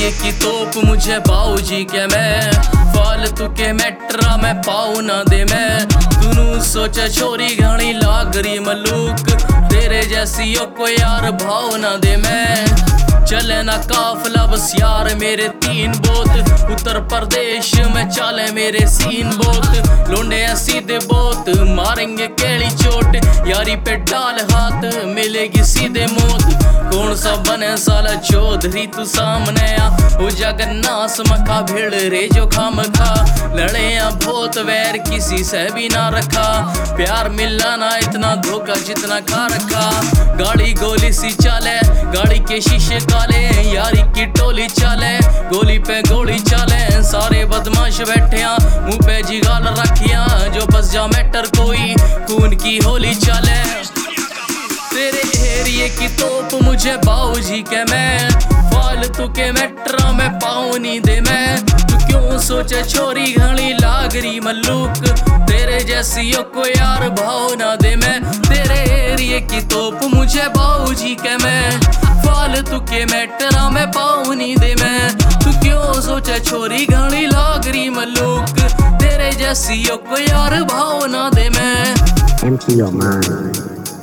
एरिए की तोप मुझे बाऊजी के मैं फालतू के मेट्रा में पाऊ ना दे मैं तूनू सोचे छोरी घणी लागरी मलूक तेरे जैसी को यार भाव ना दे मैं चले ना काफला बस यार मेरे 3 बोत उत्तर प्रदेश में चले मेरे सीन बोत लोंडे सीधे बोत मारेंगे केली चोट यारी पे डाल हाथ मिलेगी सीधे मौत कौन सा बने साला चौधरी तू सामने आ वो जगन्नास मखा भिड़ रे जो खाम खा लड़े या बहुत वैर किसी से भी ना रखा प्यार मिला ना इतना धोखा जितना खा रखा गाड़ी गोली सी चले गाड़ी के शीशे काले यारी की टोली चले गोली पे गोली चले सारे बदमाश बैठे मुंह पे जिगाल रखिया जो बस जा मैटर कोई खून की होली चले तेरे एरिए की तोप मुझे बाऊजी के मैं फालतू के मेट्रा में पाऊ नहीं दे मैं तू क्यों सोचे छोरी घणी लागरी मल्लूक तेरे जैसी को यार भाव ना दे मैं तेरे एरिए की तोप मुझे बाऊजी के मैं फालतू के मेट्रा में पाऊ नहीं दे मैं तू क्यों सोचे छोरी घणी लागरी मल्लूक तेरे जैसी को यार भाव ना दे मैं Empty your mind.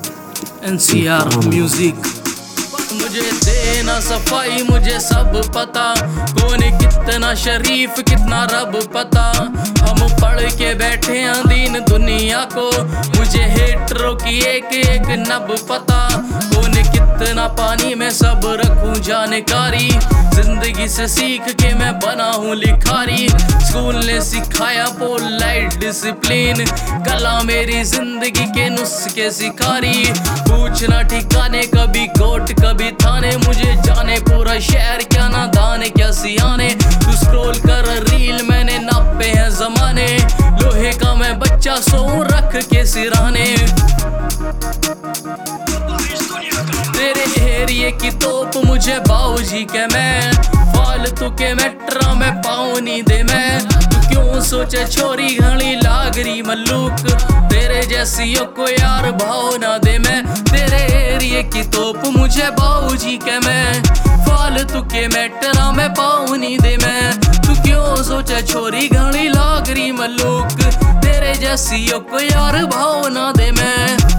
NCR music मुझे देना सफाई मुझे सब पता कौन कितना शरीफ कितना रब पता हम पढ़ के बैठे हैं दीन दुनिया को मुझे हेटरों की एक एक नब पता कौन कितना पानी में सब रखूं जानकारी जिंदगी से सीख के मैं बना हूँ लिखारी स्कूल ने सिखाया पोलाइट डिसिप्लिन कला मेरी जिंदगी के नुस्खे सिखारी पूछना ठिकाने कभी कोर्ट कभी थाने मुझे जाने पूरा शहर क्या ना दाने क्या सियाने तू स्क्रॉल कर रील मैंने नापे हैं जमाने लोहे का मैं बच्चा सो रख के सिराने तेरे एरिए की तोप मुझे बाऊजी के मैं फालतू के मेट्रा में पाऊ नहीं दे मैं तू क्यों सोचे छोरी घणी लागरी मल्लूक तेरे जैसी को यार भाव ना दे मैं तेरे एरिए की तोप मुझे बाऊजी के मैं फालतू के मेट्रा में पाऊ नहीं दे मैं तू क्यों सोचे छोरी घणी लागरी मल्लूक तेरे जैसी को यार भाव ना दे मैं